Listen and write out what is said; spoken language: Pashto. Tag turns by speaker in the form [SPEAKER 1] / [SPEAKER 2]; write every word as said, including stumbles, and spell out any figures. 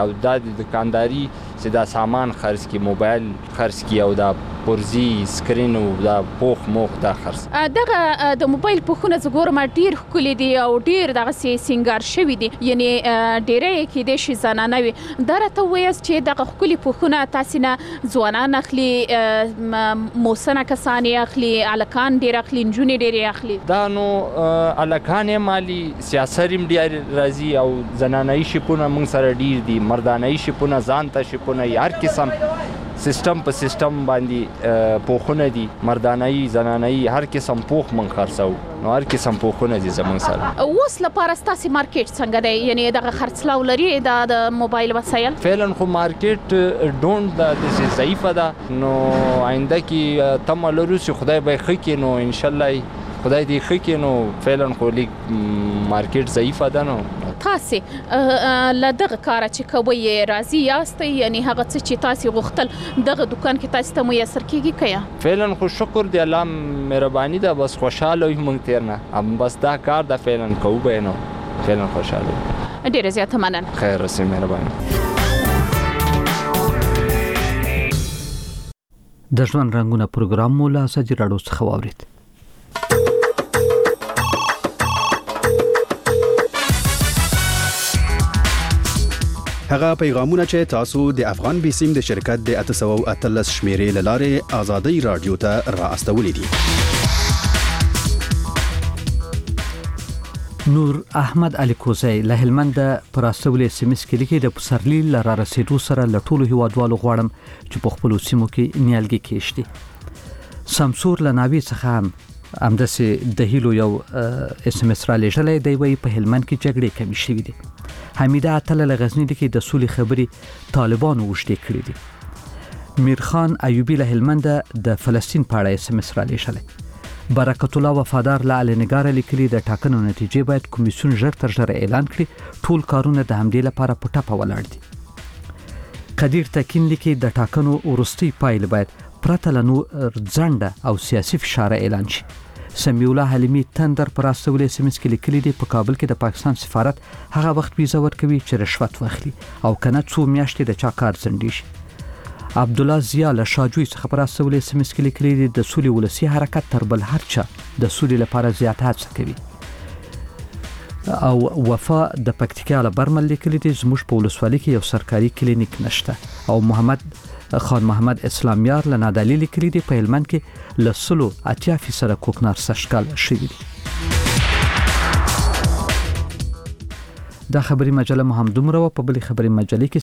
[SPEAKER 1] او دا د دکانداري چې دا سامان خرڅ کی موبایل خرڅ کی او دا پرزي سکرین او دا پوخ موخ دا خرڅ
[SPEAKER 2] دغه د موبایل پوخونه زګور ما ډیر خولي دي او ډیر دغه سي سنگار شوی دي یعنی ډیره کې د شي زنانه وي درته وایس چې دغه خولي پوخونه تاسو نه ځوانان اخلي موسنه کسانی اخلي الکان ډیر اخلي جونی ډیر اخلي
[SPEAKER 1] دا نو الکان مالی سیاسریم ډیر راځي او زنانه شپونه موږ سره ډیر دي مردانه شپونه ځان ته شپونه هر قسم سیستم په سیستم باندې پوخونه دي مردانه زنانه هر قسم پوخ من خرڅو نو هر قسم پوخونه دي زمون سره
[SPEAKER 2] اوس لپاره ستاسو مارکیټ څنګه دی یعنی دغه خرڅلاو لري د موبایل وسایل
[SPEAKER 1] فعلا خو مارکیټ ډونټ د ضعیفه ده نو آینده کې تم لرو چې خدای به خکې نو ان شاء الله خدای دې خکې نو فعلا خو لیک مارکیټ ضعیفه ده نو
[SPEAKER 2] تاسو لدغه کار چې کوي راضي یاست یعنی هغه څه چې تاسو غوښتل دغه دکان کې تاسو ته میسر کیږي کیا
[SPEAKER 1] فعلا خو شکر دی الله مهرباني ده بس خوشاله وي مونږ تیرنه ام بس دا کار د فعلا کوو به نو فعلا خوشاله
[SPEAKER 2] ډیره زیاته مننه
[SPEAKER 1] خیر اوسې مهرباني
[SPEAKER 3] د ژوند رنگونه پروګرام مولا سجی راډیو څخه واورید
[SPEAKER 4] هغه پیغامونه چې تاسو د افغان بیسیم د شرکت د اته سوه او اتلس شمیرې لاره آزادۍ رادیو ته را استولې دي.
[SPEAKER 3] نور احمد علي کوزی له هلمند پر استولې سیمس کې لیکي د پسرلی لاره رسیدو سره لټول هیوادوالو غواړم چې په خپل سیمو کې نیالګي کېشتي. سمسور لناوی څخه هم امدسه د هیلو یو اس ام اس را لېږلې دی وی په هلمند کې جګړې کمی شوې دي. حمیده عطله لغزنی دی کې د سولې خبري طالبانو وشته کړې دي. میرخان ایوبی له هلمند د فلسطین په اړه اس ام اس را لېږلې. برکت الله وفادار له علنګار لیکلي د ټاکنو نتیجې باید کمیسیون ژر تر ژره اعلان کړي ټول کارونه د همدې لپاره په ټاپه ولاړ دي. قدیر تکین لیکي د ټاکنو ورستي پایل باید پرته له نور ځنډه او سیاسي فشار اعلان شي. سمیع الله حلیمی تندر پر استولې سیمس کې لیکلي دی په کابل کې د پاکستان سفارت هغه وخت ویزه ورکوي چې رشوت واخلي او کنه څو میاشتې د چا کار ځنډي شي. عبد الله زیا له شاجوی څخه پر استولې سیمس کې لیکلي دی د سولې ولسی حرکت تر بل هر چا د سولې لپاره زیات هڅه کوي. او وفا د پکتیکا له برمل لیکلي دی زموږ په ولسوالۍ کې یو سرکاري کلینیک نشته او محمد خان محمد اسلامیار له نادعلي لیکلي دی په هلمند کې لسلو اتیا فیصد کوکنار سشکال شوي دي. دا خبري مجله مهم دومره په بلې خبري مجلې کې